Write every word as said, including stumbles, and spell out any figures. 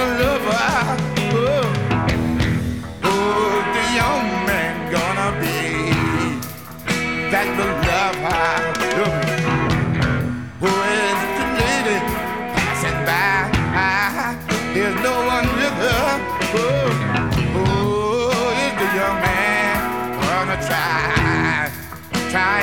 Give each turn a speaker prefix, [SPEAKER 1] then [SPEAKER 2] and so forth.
[SPEAKER 1] lover. Oh, who's the young man gonna be that will love her? Who is the lady passing by? There's no one with her. Oh, oh, is the young man gonna try, try